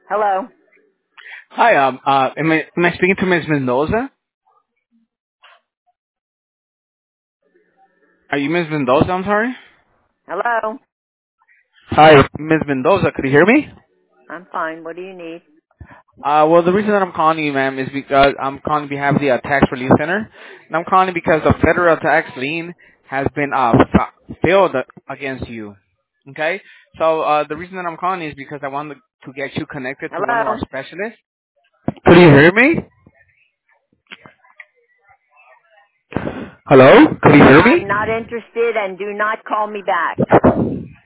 Hello? Hi, am I speaking to Ms. Mendoza? Are you Ms. Mendoza? I'm sorry. Hello? Hi, Ms. Mendoza. Could you hear me? I'm fine. What do you need? Well, the reason that I'm calling you, ma'am, is because I'm calling on behalf of the Tax Relief Center, and I'm calling because the federal tax lien has been filed against you. Okay, so the reason that I'm calling is because I wanted to get you connected to one of our Hello? specialists. Could you hear me? Hello? Could you hear I'm me? not interested and do not call me back.